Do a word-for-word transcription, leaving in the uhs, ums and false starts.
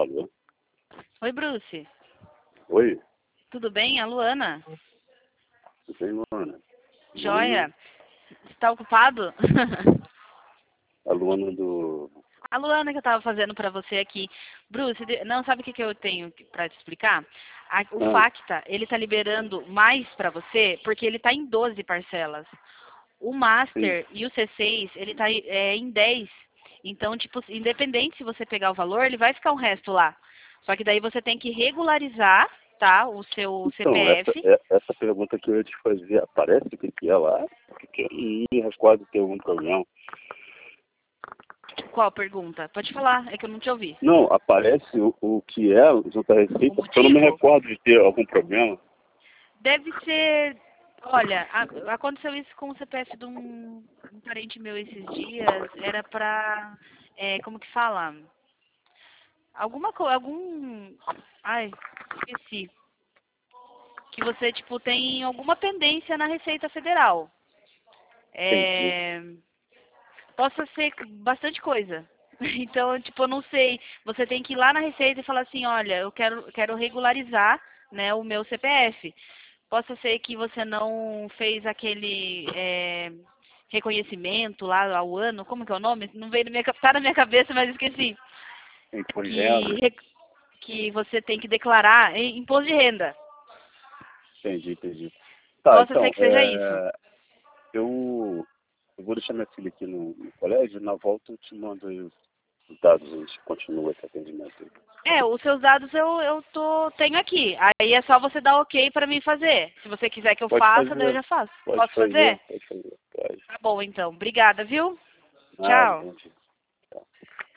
Alô? Oi, Bruce. Oi? Tudo bem? A Luana. Tudo bem, Luana? Joia. Você tá ocupado? A Luana do... A Luana que eu tava fazendo pra você aqui. Bruce, de- não sabe o que, que eu tenho pra te explicar? A- o Ah, Facta, ele tá liberando mais pra você porque ele tá em doze parcelas. O sim. Master e o C seis, ele tá é, em dez. Então, tipo, independente se você pegar o valor, ele vai ficar o resto lá. Só que daí você tem que regularizar, tá? O seu Então, essa, C P F. é- essa pergunta que eu ia te fazer, aparece o que que é lá? Porque eu não recordo ter algum problema. Qual pergunta? Pode falar, é que eu não te ouvi. Não, aparece o, o que é junto à O Receita, porque eu não me motivo? recordo de ter algum problema. Deve ser. Olha, a- aconteceu isso com o C P F de um, um parente meu esses dias. Era pra. É, como que fala? Alguma coisa. Algum. Ai, esqueci. Que você, tipo, tem alguma pendência na Receita Federal. Entendi. É, possa ser bastante coisa. Então, tipo, eu não sei. Você tem que ir lá na Receita e falar assim, olha, eu quero, quero regularizar, né, o meu C P F. Possa ser que você não fez aquele é, reconhecimento lá ao ano, como que é o nome? Não veio na minha, ca- tá na minha cabeça, mas esqueci. Imposto de Que, renda? re- que você tem que declarar em- imposto de renda. Entendi, entendi. Tá, Possa ser então, que seja isso. é, eu, eu vou deixar minha filha aqui no, no colégio, na volta eu te mando aí os os dados, a gente continua esse atendimento aí. É, os seus dados eu, eu tô, tenho aqui. Aí é só você dar ok pra mim fazer. Se você quiser que eu Pode faça, daí eu fazer, já faço. pode Posso fazer, fazer? pode fazer, pode. Tá bom, então. Obrigada, viu? Nada, Tchau. gente. Tchau.